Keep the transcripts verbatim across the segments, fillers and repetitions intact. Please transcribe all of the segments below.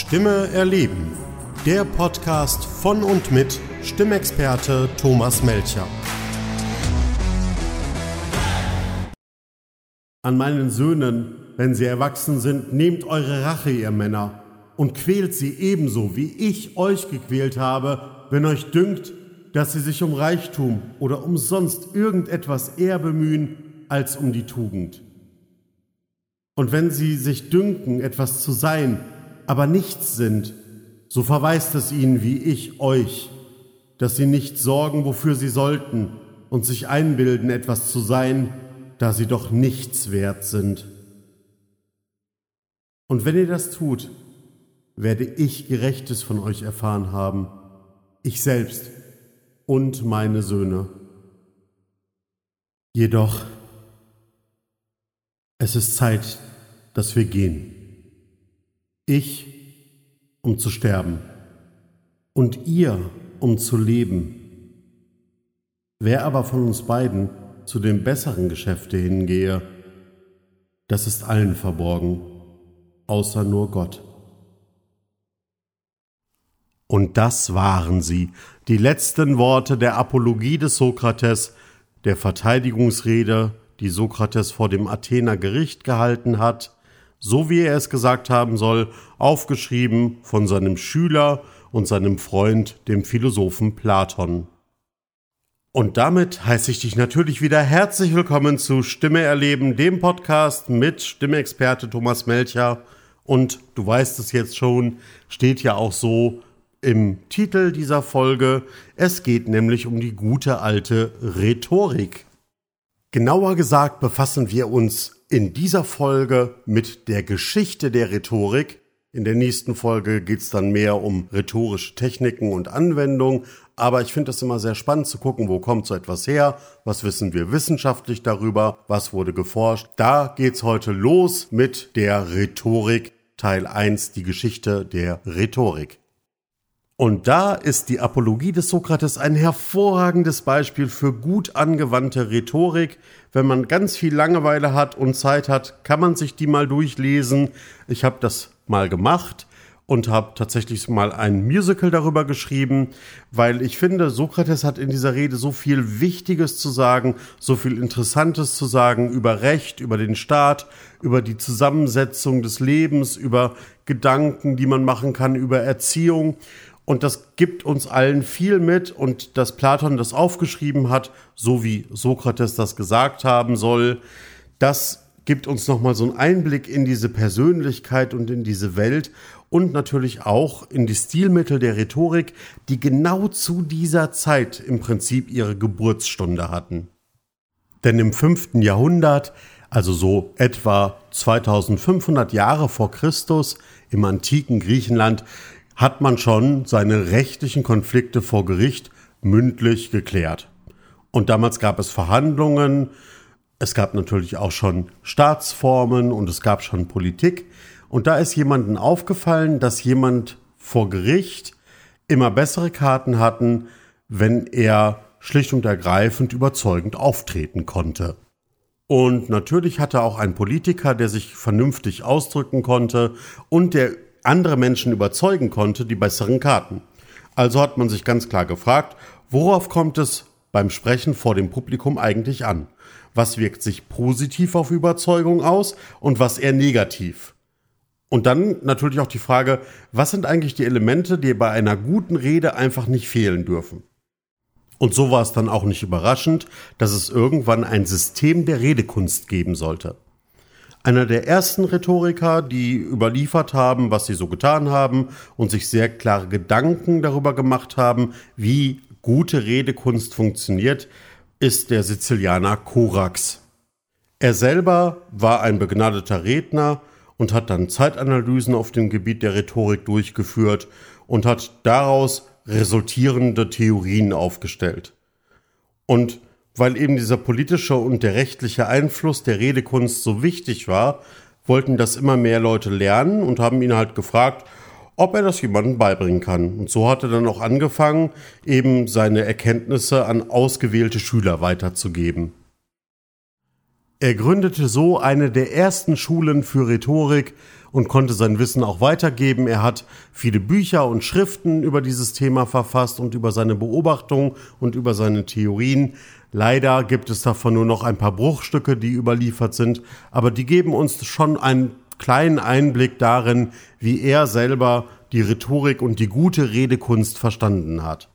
Stimme erleben. Der Podcast von und mit Stimmexperte Thomas Melcher. An meinen Söhnen, wenn sie erwachsen sind, nehmt eure Rache, ihr Männer, und quält sie ebenso, wie ich euch gequält habe, wenn euch dünkt, dass sie sich um Reichtum oder um sonst irgendetwas eher bemühen, als um die Tugend. Und wenn sie sich dünken, etwas zu sein, aber nichts sind, so verweist es ihnen wie ich euch, dass sie nicht sorgen, wofür sie sollten, und sich einbilden, etwas zu sein, da sie doch nichts wert sind. Und wenn ihr das tut, werde ich Gerechtes von euch erfahren haben, ich selbst und meine Söhne. Jedoch, es ist Zeit, dass wir gehen. Ich, um zu sterben, und ihr, um zu leben. Wer aber von uns beiden zu dem besseren Geschäfte hingehe, das ist allen verborgen, außer nur Gott. Und das waren sie, die letzten Worte der Apologie des Sokrates, der Verteidigungsrede, die Sokrates vor dem Athener Gericht gehalten hat, so wie er es gesagt haben soll, aufgeschrieben von seinem Schüler und seinem Freund, dem Philosophen Platon. Und damit heiße ich dich natürlich wieder herzlich willkommen zu Stimme erleben, dem Podcast mit Stimmexperte Thomas Melcher. Und du weißt es jetzt schon, steht ja auch so im Titel dieser Folge. Es geht nämlich um die gute alte Rhetorik. Genauer gesagt befassen wir uns in dieser Folge mit der Geschichte der Rhetorik. In der nächsten Folge geht es dann mehr um rhetorische Techniken und Anwendungen. Aber ich finde es immer sehr spannend zu gucken, wo kommt so etwas her, was wissen wir wissenschaftlich darüber, was wurde geforscht. Da geht's heute los mit der Rhetorik, Teil eins, die Geschichte der Rhetorik. Und da ist die Apologie des Sokrates ein hervorragendes Beispiel für gut angewandte Rhetorik. Wenn man ganz viel Langeweile hat und Zeit hat, kann man sich die mal durchlesen. Ich habe das mal gemacht und habe tatsächlich mal ein Musical darüber geschrieben, weil ich finde, Sokrates hat in dieser Rede so viel Wichtiges zu sagen, so viel Interessantes zu sagen über Recht, über den Staat, über die Zusammensetzung des Lebens, über Gedanken, die man machen kann, über Erziehung. Und das gibt uns allen viel mit, und dass Platon das aufgeschrieben hat, so wie Sokrates das gesagt haben soll, das gibt uns nochmal so einen Einblick in diese Persönlichkeit und in diese Welt und natürlich auch in die Stilmittel der Rhetorik, die genau zu dieser Zeit im Prinzip ihre Geburtsstunde hatten. Denn im fünften Jahrhundert, also so etwa zweitausendfünfhundert Jahre vor Christus, im antiken Griechenland, hat man schon seine rechtlichen Konflikte vor Gericht mündlich geklärt. Und damals gab es Verhandlungen, es gab natürlich auch schon Staatsformen und es gab schon Politik. Und da ist jemandem aufgefallen, dass jemand vor Gericht immer bessere Karten hatten, wenn er schlicht und ergreifend überzeugend auftreten konnte. Und natürlich hatte auch ein Politiker, der sich vernünftig ausdrücken konnte und der andere Menschen überzeugen konnte, die besseren Karten. Also hat man sich ganz klar gefragt, worauf kommt es beim Sprechen vor dem Publikum eigentlich an? Was wirkt sich positiv auf Überzeugung aus und was eher negativ? Und dann natürlich auch die Frage, was sind eigentlich die Elemente, die bei einer guten Rede einfach nicht fehlen dürfen? Und so war es dann auch nicht überraschend, dass es irgendwann ein System der Redekunst geben sollte. Einer der ersten Rhetoriker, die überliefert haben, was sie so getan haben und sich sehr klare Gedanken darüber gemacht haben, wie gute Redekunst funktioniert, ist der Sizilianer Korax. Er selber war ein begnadeter Redner und hat dann Zeitanalysen auf dem Gebiet der Rhetorik durchgeführt und hat daraus resultierende Theorien aufgestellt. Und weil eben dieser politische und der rechtliche Einfluss der Redekunst so wichtig war, wollten das immer mehr Leute lernen und haben ihn halt gefragt, ob er das jemandem beibringen kann. Und so hat er dann auch angefangen, eben seine Erkenntnisse an ausgewählte Schüler weiterzugeben. Er gründete so eine der ersten Schulen für Rhetorik und konnte sein Wissen auch weitergeben. Er hat viele Bücher und Schriften über dieses Thema verfasst und über seine Beobachtungen und über seine Theorien. Leider gibt es davon nur noch ein paar Bruchstücke, die überliefert sind, aber die geben uns schon einen kleinen Einblick darin, wie er selber die Rhetorik und die gute Redekunst verstanden hat.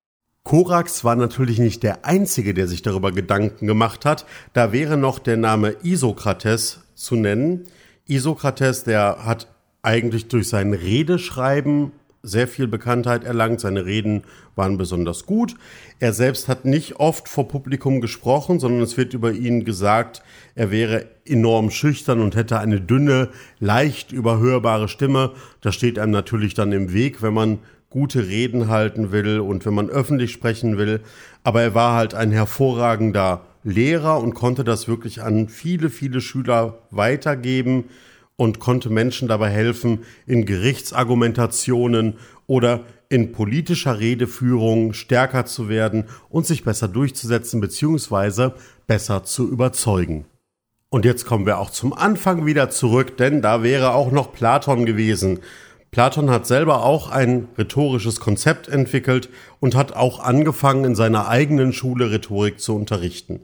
Korax war natürlich nicht der Einzige, der sich darüber Gedanken gemacht hat. Da wäre noch der Name Isokrates zu nennen. Isokrates, der hat eigentlich durch sein Redeschreiben sehr viel Bekanntheit erlangt. Seine Reden waren besonders gut. Er selbst hat nicht oft vor Publikum gesprochen, sondern es wird über ihn gesagt, er wäre enorm schüchtern und hätte eine dünne, leicht überhörbare Stimme. Das steht einem natürlich dann im Weg, wenn man gute Reden halten will und wenn man öffentlich sprechen will. Aber er war halt ein hervorragender Lehrer und konnte das wirklich an viele, viele Schüler weitergeben und konnte Menschen dabei helfen, in Gerichtsargumentationen oder in politischer Redeführung stärker zu werden und sich besser durchzusetzen bzw. besser zu überzeugen. Und jetzt kommen wir auch zum Anfang wieder zurück, denn da wäre auch noch Platon gewesen. Platon hat selber auch ein rhetorisches Konzept entwickelt und hat auch angefangen, in seiner eigenen Schule Rhetorik zu unterrichten.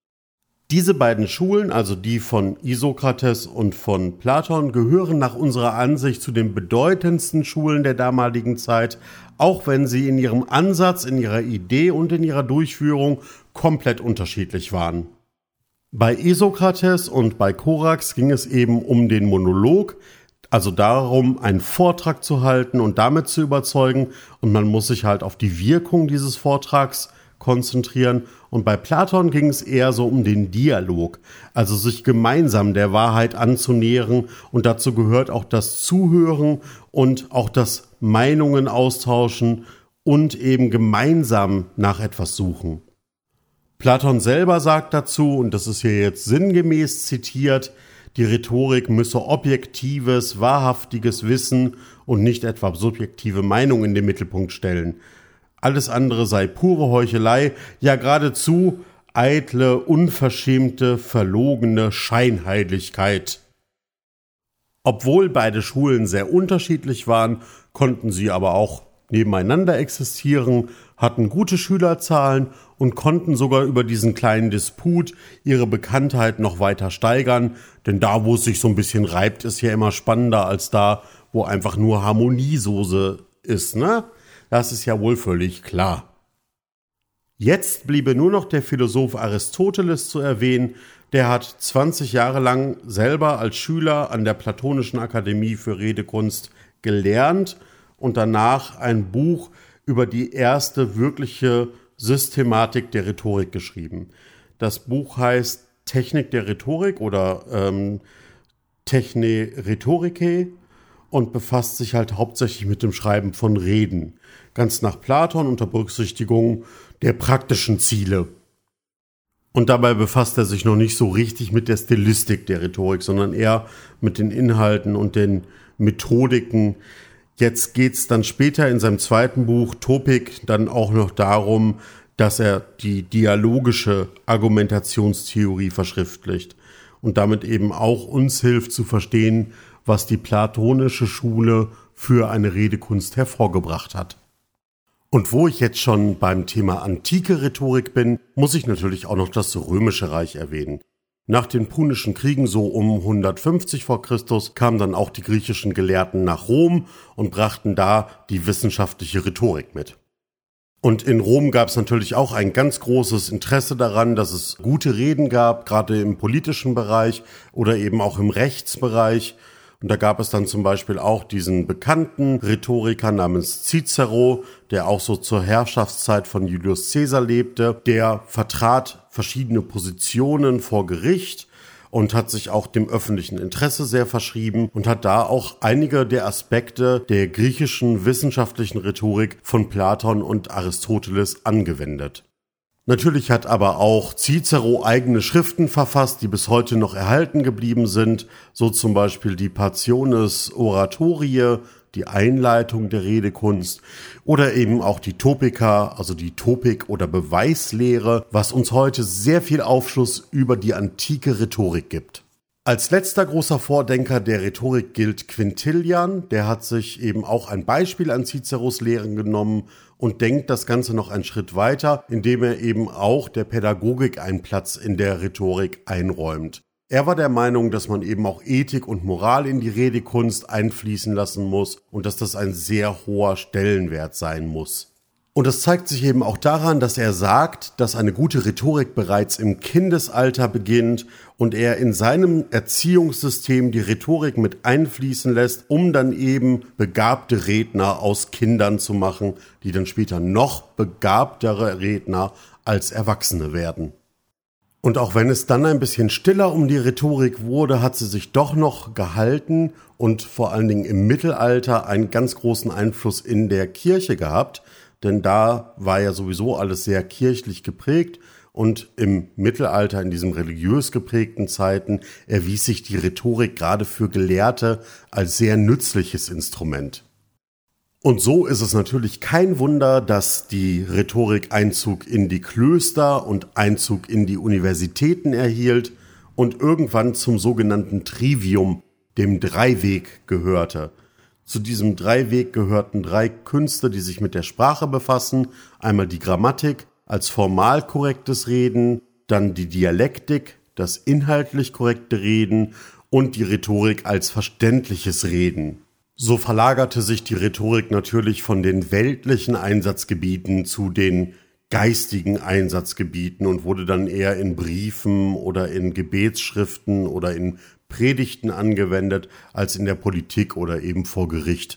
Diese beiden Schulen, also die von Isokrates und von Platon, gehören nach unserer Ansicht zu den bedeutendsten Schulen der damaligen Zeit, auch wenn sie in ihrem Ansatz, in ihrer Idee und in ihrer Durchführung komplett unterschiedlich waren. Bei Isokrates und bei Korax ging es eben um den Monolog, also darum, einen Vortrag zu halten und damit zu überzeugen, und man muss sich halt auf die Wirkung dieses Vortrags konzentrieren. Und bei Platon ging es eher so um den Dialog, also sich gemeinsam der Wahrheit anzunähern, und dazu gehört auch das Zuhören und auch das Meinungen austauschen und eben gemeinsam nach etwas suchen. Platon selber sagt dazu, und das ist hier jetzt sinngemäß zitiert, die Rhetorik müsse objektives, wahrhaftiges Wissen und nicht etwa subjektive Meinung in den Mittelpunkt stellen. Alles andere sei pure Heuchelei, ja geradezu eitle, unverschämte, verlogene Scheinheiligkeit. Obwohl beide Schulen sehr unterschiedlich waren, konnten sie aber auch nebeneinander existieren, hatten gute Schülerzahlen und konnten sogar über diesen kleinen Disput ihre Bekanntheit noch weiter steigern, denn da, wo es sich so ein bisschen reibt, ist ja immer spannender als da, wo einfach nur Harmoniesoße ist, ne? Das ist ja wohl völlig klar. Jetzt bliebe nur noch der Philosoph Aristoteles zu erwähnen. Der hat zwanzig Jahre lang selber als Schüler an der Platonischen Akademie für Redekunst gelernt und danach ein Buch über die erste wirkliche Systematik der Rhetorik geschrieben. Das Buch heißt Technik der Rhetorik oder ähm, Techne Rhetoricae und befasst sich halt hauptsächlich mit dem Schreiben von Reden. Ganz nach Platon unter Berücksichtigung der praktischen Ziele. Und dabei befasst er sich noch nicht so richtig mit der Stilistik der Rhetorik, sondern eher mit den Inhalten und den Methodiken. Jetzt geht's dann später in seinem zweiten Buch Topik dann auch noch darum, dass er die dialogische Argumentationstheorie verschriftlicht und damit eben auch uns hilft zu verstehen, was die platonische Schule für eine Redekunst hervorgebracht hat. Und wo ich jetzt schon beim Thema antike Rhetorik bin, muss ich natürlich auch noch das Römische Reich erwähnen. Nach den Punischen Kriegen so um hundertfünfzig vor Christus kamen dann auch die griechischen Gelehrten nach Rom und brachten da die wissenschaftliche Rhetorik mit. Und in Rom gab es natürlich auch ein ganz großes Interesse daran, dass es gute Reden gab, gerade im politischen Bereich oder eben auch im Rechtsbereich. Und da gab es dann zum Beispiel auch diesen bekannten Rhetoriker namens Cicero, der auch so zur Herrschaftszeit von Julius Caesar lebte. Der vertrat verschiedene Positionen vor Gericht und hat sich auch dem öffentlichen Interesse sehr verschrieben und hat da auch einige der Aspekte der griechischen wissenschaftlichen Rhetorik von Platon und Aristoteles angewendet. Natürlich hat aber auch Cicero eigene Schriften verfasst, die bis heute noch erhalten geblieben sind, so zum Beispiel die Passiones Oratorie, die Einleitung der Redekunst, oder eben auch die Topika, also die Topik- oder Beweislehre, was uns heute sehr viel Aufschluss über die antike Rhetorik gibt. Als letzter großer Vordenker der Rhetorik gilt Quintilian. Der hat sich eben auch ein Beispiel an Ciceros Lehren genommen und denkt das Ganze noch einen Schritt weiter, indem er eben auch der Pädagogik einen Platz in der Rhetorik einräumt. Er war der Meinung, dass man eben auch Ethik und Moral in die Redekunst einfließen lassen muss und dass das ein sehr hoher Stellenwert sein muss. Und das zeigt sich eben auch daran, dass er sagt, dass eine gute Rhetorik bereits im Kindesalter beginnt und er in seinem Erziehungssystem die Rhetorik mit einfließen lässt, um dann eben begabte Redner aus Kindern zu machen, die dann später noch begabtere Redner als Erwachsene werden. Und auch wenn es dann ein bisschen stiller um die Rhetorik wurde, hat sie sich doch noch gehalten und vor allen Dingen im Mittelalter einen ganz großen Einfluss in der Kirche gehabt. Denn da war ja sowieso alles sehr kirchlich geprägt und im Mittelalter, in diesen religiös geprägten Zeiten, erwies sich die Rhetorik gerade für Gelehrte als sehr nützliches Instrument. Und so ist es natürlich kein Wunder, dass die Rhetorik Einzug in die Klöster und Einzug in die Universitäten erhielt und irgendwann zum sogenannten Trivium, dem Dreiweg, gehörte. Zu diesem Dreiweg gehörten drei Künste, die sich mit der Sprache befassen. Einmal die Grammatik als formal korrektes Reden, dann die Dialektik, das inhaltlich korrekte Reden und die Rhetorik als verständliches Reden. So verlagerte sich die Rhetorik natürlich von den weltlichen Einsatzgebieten zu den geistigen Einsatzgebieten und wurde dann eher in Briefen oder in Gebetsschriften oder in Predigten angewendet, als in der Politik oder eben vor Gericht.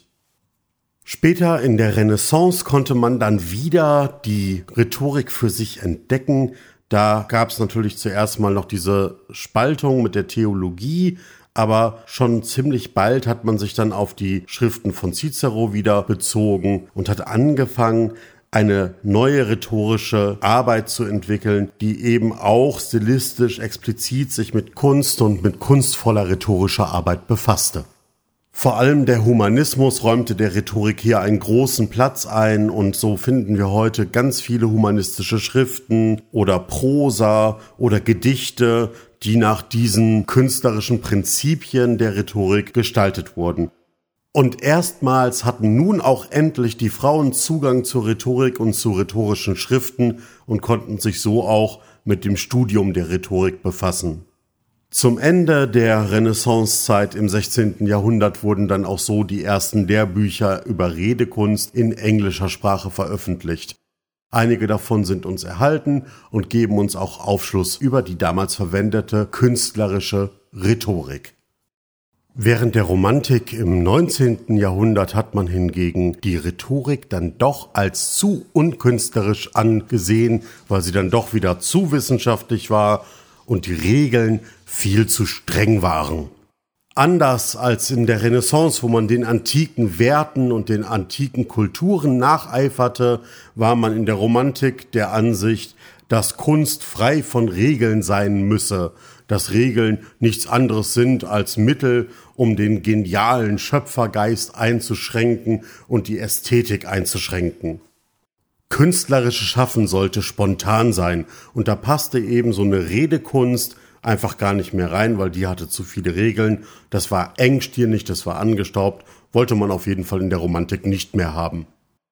Später in der Renaissance konnte man dann wieder die Rhetorik für sich entdecken. Da gab es natürlich zuerst mal noch diese Spaltung mit der Theologie, aber schon ziemlich bald hat man sich dann auf die Schriften von Cicero wieder bezogen und hat angefangen, eine neue rhetorische Arbeit zu entwickeln, die eben auch stilistisch explizit sich mit Kunst und mit kunstvoller rhetorischer Arbeit befasste. Vor allem der Humanismus räumte der Rhetorik hier einen großen Platz ein und so finden wir heute ganz viele humanistische Schriften oder Prosa oder Gedichte, die nach diesen künstlerischen Prinzipien der Rhetorik gestaltet wurden. Und erstmals hatten nun auch endlich die Frauen Zugang zur Rhetorik und zu rhetorischen Schriften und konnten sich so auch mit dem Studium der Rhetorik befassen. Zum Ende der Renaissancezeit im sechzehnten Jahrhundert wurden dann auch so die ersten Lehrbücher über Redekunst in englischer Sprache veröffentlicht. Einige davon sind uns erhalten und geben uns auch Aufschluss über die damals verwendete künstlerische Rhetorik. Während der Romantik im neunzehnten Jahrhundert hat man hingegen die Rhetorik dann doch als zu unkünstlerisch angesehen, weil sie dann doch wieder zu wissenschaftlich war und die Regeln viel zu streng waren. Anders als in der Renaissance, wo man den antiken Werten und den antiken Kulturen nacheiferte, war man in der Romantik der Ansicht, dass Kunst frei von Regeln sein müsse, dass Regeln nichts anderes sind als Mittel, um den genialen Schöpfergeist einzuschränken und die Ästhetik einzuschränken. Künstlerisches Schaffen sollte spontan sein und da passte eben so eine Redekunst einfach gar nicht mehr rein, weil die hatte zu viele Regeln. Das war engstirnig, das war angestaubt, wollte man auf jeden Fall in der Romantik nicht mehr haben.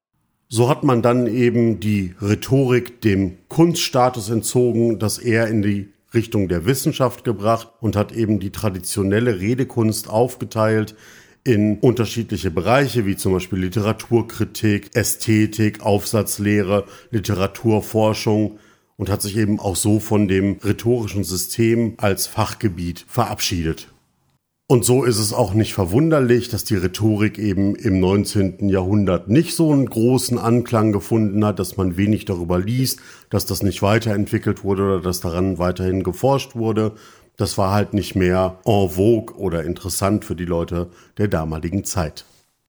So hat man dann eben die Rhetorik dem Kunststatus entzogen, das eher in die Richtung der Wissenschaft gebracht und hat eben die traditionelle Redekunst aufgeteilt in unterschiedliche Bereiche, wie zum Beispiel Literaturkritik, Ästhetik, Aufsatzlehre, Literaturforschung und hat sich eben auch so von dem rhetorischen System als Fachgebiet verabschiedet. Und so ist es auch nicht verwunderlich, dass die Rhetorik eben im neunzehnten Jahrhundert nicht so einen großen Anklang gefunden hat, dass man wenig darüber liest, dass das nicht weiterentwickelt wurde oder dass daran weiterhin geforscht wurde. Das war halt nicht mehr en vogue oder interessant für die Leute der damaligen Zeit.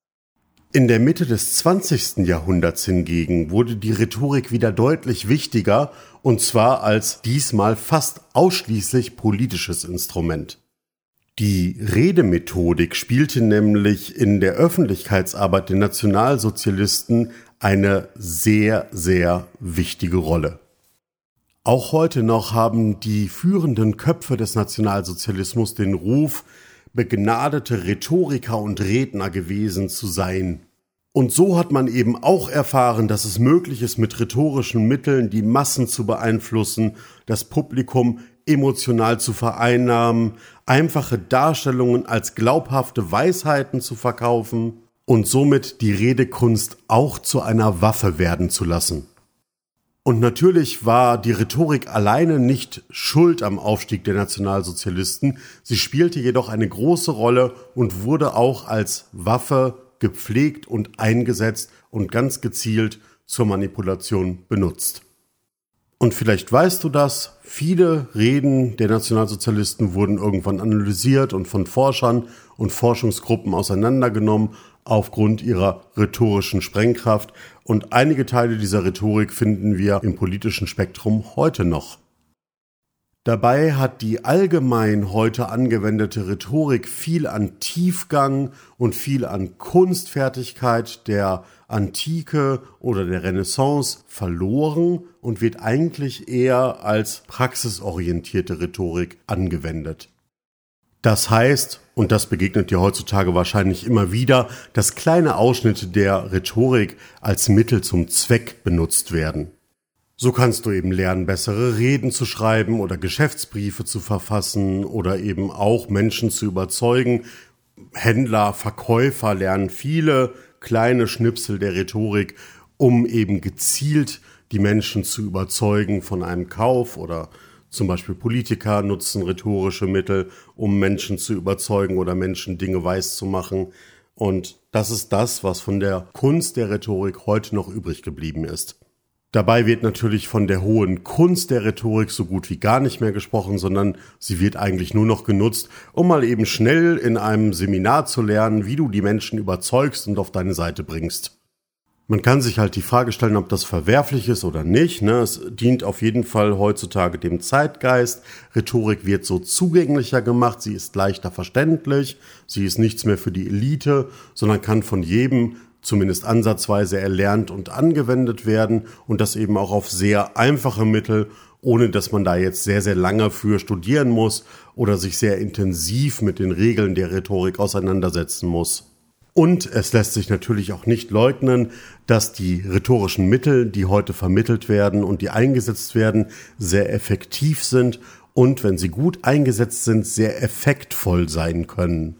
In der Mitte des zwanzigsten Jahrhunderts hingegen wurde die Rhetorik wieder deutlich wichtiger, und zwar als diesmal fast ausschließlich politisches Instrument. Die Redemethodik spielte nämlich in der Öffentlichkeitsarbeit der Nationalsozialisten eine sehr, sehr wichtige Rolle. Auch heute noch haben die führenden Köpfe des Nationalsozialismus den Ruf, begnadete Rhetoriker und Redner gewesen zu sein. Und so hat man eben auch erfahren, dass es möglich ist, mit rhetorischen Mitteln die Massen zu beeinflussen, das Publikum emotional zu vereinnahmen, einfache Darstellungen als glaubhafte Weisheiten zu verkaufen und somit die Redekunst auch zu einer Waffe werden zu lassen. Und natürlich war die Rhetorik alleine nicht schuld am Aufstieg der Nationalsozialisten, sie spielte jedoch eine große Rolle und wurde auch als Waffe gepflegt und eingesetzt und ganz gezielt zur Manipulation benutzt. Und vielleicht weißt du das, viele Reden der Nationalsozialisten wurden irgendwann analysiert und von Forschern und Forschungsgruppen auseinandergenommen aufgrund ihrer rhetorischen Sprengkraft. Und einige Teile dieser Rhetorik finden wir im politischen Spektrum heute noch. Dabei hat die allgemein heute angewendete Rhetorik viel an Tiefgang und viel an Kunstfertigkeit der Antike oder der Renaissance verloren und wird eigentlich eher als praxisorientierte Rhetorik angewendet. Das heißt, und das begegnet dir heutzutage wahrscheinlich immer wieder, dass kleine Ausschnitte der Rhetorik als Mittel zum Zweck benutzt werden. So kannst du eben lernen, bessere Reden zu schreiben oder Geschäftsbriefe zu verfassen oder eben auch Menschen zu überzeugen. Händler, Verkäufer lernen viele kleine Schnipsel der Rhetorik, um eben gezielt die Menschen zu überzeugen von einem Kauf, oder zum Beispiel Politiker nutzen rhetorische Mittel, um Menschen zu überzeugen oder Menschen Dinge weiszumachen. Und das ist das, was von der Kunst der Rhetorik heute noch übrig geblieben ist. Dabei wird natürlich von der hohen Kunst der Rhetorik so gut wie gar nicht mehr gesprochen, sondern sie wird eigentlich nur noch genutzt, um mal eben schnell in einem Seminar zu lernen, wie du die Menschen überzeugst und auf deine Seite bringst. Man kann sich halt die Frage stellen, ob das verwerflich ist oder nicht, ne? Es dient auf jeden Fall heutzutage dem Zeitgeist. Rhetorik wird so zugänglicher gemacht, sie ist leichter verständlich, sie ist nichts mehr für die Elite, sondern kann von jedem zumindest ansatzweise erlernt und angewendet werden, und das eben auch auf sehr einfache Mittel, ohne dass man da jetzt sehr, sehr lange für studieren muss oder sich sehr intensiv mit den Regeln der Rhetorik auseinandersetzen muss. Und es lässt sich natürlich auch nicht leugnen, dass die rhetorischen Mittel, die heute vermittelt werden und die eingesetzt werden, sehr effektiv sind und, wenn sie gut eingesetzt sind, sehr effektvoll sein können.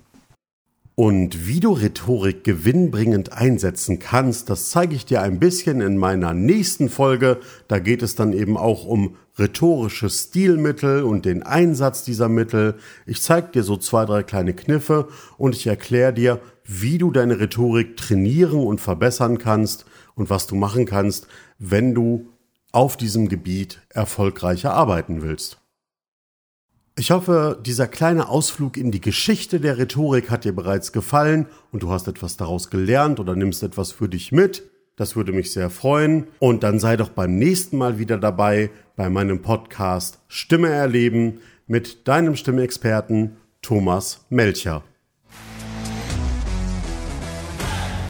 Und wie du Rhetorik gewinnbringend einsetzen kannst, das zeige ich dir ein bisschen in meiner nächsten Folge. Da geht es dann eben auch um rhetorische Stilmittel und den Einsatz dieser Mittel. Ich zeige dir so zwei, drei kleine Kniffe und ich erkläre dir, wie du deine Rhetorik trainieren und verbessern kannst und was du machen kannst, wenn du auf diesem Gebiet erfolgreicher arbeiten willst. Ich hoffe, dieser kleine Ausflug in die Geschichte der Rhetorik hat dir bereits gefallen und du hast etwas daraus gelernt oder nimmst etwas für dich mit. Das würde mich sehr freuen. Und dann sei doch beim nächsten Mal wieder dabei bei meinem Podcast Stimme erleben mit deinem Stimmexperten Thomas Melcher.